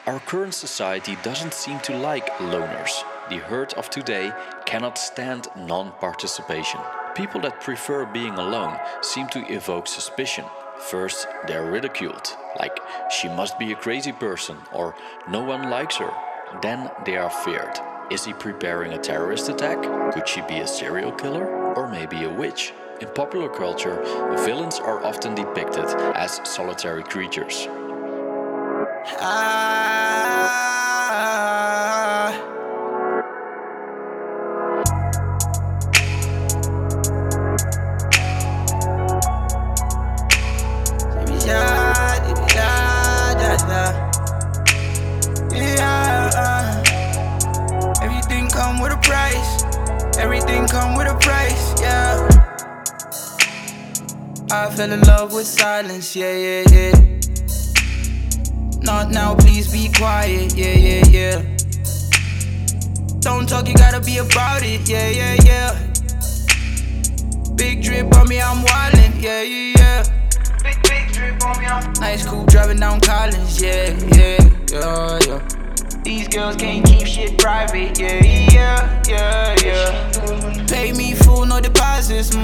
Our current society doesn't seem to like loners. The herd of today cannot stand non-participation. People that prefer being alone seem to evoke suspicion. First, they're ridiculed, like she must be a crazy person or no one likes her. Then they are feared. Is he preparing a terrorist attack? Could she be a serial killer? Or maybe a witch? In popular culture, villains are often depicted as solitary creatures. Everything come with a price. Everything come with a price, yeah. I fell in love with silence, yeah, yeah, yeah. Not now, please be quiet, yeah, yeah, yeah. Don't talk, you gotta be about it, yeah, yeah, yeah. Big drip on me, I'm wildin', yeah, yeah, yeah. Big drip on me, I'm nice, cool, driving down Collins, yeah, yeah, yeah, yeah. These girls can't keep shit private, yeah, yeah, yeah, yeah. Pay me full, no deposits,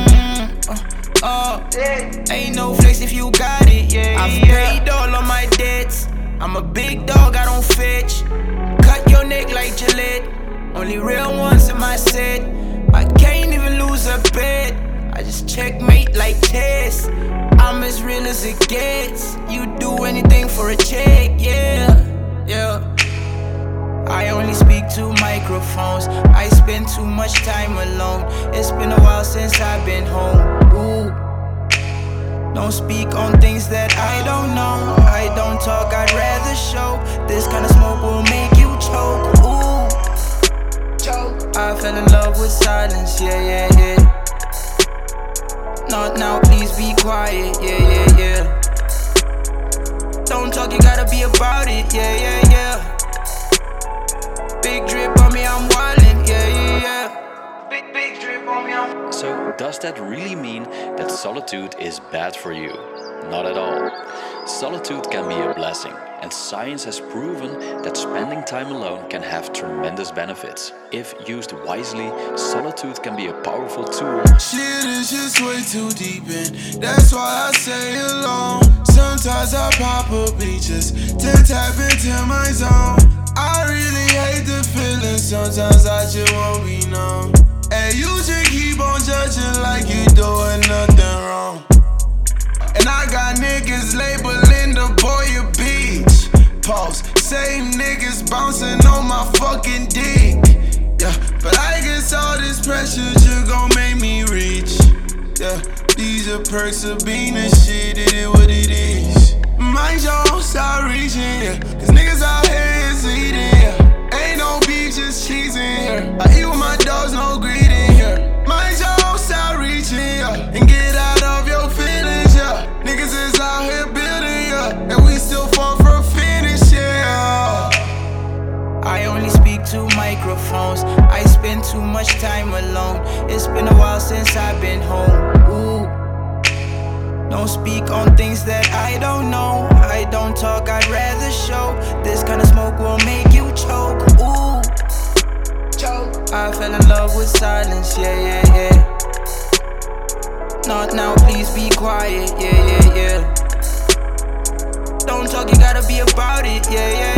ain't no flex if you got it, yeah. I've paid all of my debts. I'm a big dog, I don't fetch. Cut your neck like Gillette. Only real ones in my set. I can't even lose a bet. I just checkmate like chess. I'm as real as it gets. You do anything for a check, yeah, yeah. I only speak to microphones. I spend too much time alone. It's been a while since I've been home. Ooh. Don't speak on things that I don't know. I don't talk, I'd rather show. This kind of smoke will make you choke. Ooh. Choke. I fell in love with silence, yeah, yeah, yeah. Not now, please be quiet, yeah, yeah, yeah. Don't talk, you gotta be about it, yeah, yeah, yeah. Big drip on me, I'm wildin', yeah, yeah, yeah. Big drip on me, I'm... So, does that really mean that solitude is bad for you? Not at all. Solitude can be a blessing, and science has proven that spending time alone can have tremendous benefits. If used wisely, solitude can be a powerful tool. Shit is just way too deep in, that's why I stay alone. Sometimes I pop up beaches to tap into my zone. I really hate the feeling, sometimes I just won't be known. And you just keep on judging like you doing nothing wrong. And I got niggas labeling the boy a bitch. Pause, same niggas bouncing on my fucking dick. Yeah, but I guess all this pressure just gon' make me rich. Yeah, these are perks of being a shit, it is what it is. Mind you, don't stop reaching, yeah. Cause niggas out here is eating, yeah. Ain't no beef, just cheese in here. I eat with my dogs, no greed in here. Mind you, don't stop reaching, yeah. And get out of your feelings, yeah. Niggas is out here building, yeah. And we still fall from finish, yeah. I only speak to microphones. I spend too much time alone. It's been a while since I've been home. Ooh. Don't speak on things that I don't know. I don't talk, I'd rather show. This kind of smoke will make you choke. Ooh. Choke. I fell in love with silence, yeah, yeah, yeah. Not now, please be quiet, yeah, yeah, yeah. Don't talk, you gotta be about it, yeah, yeah,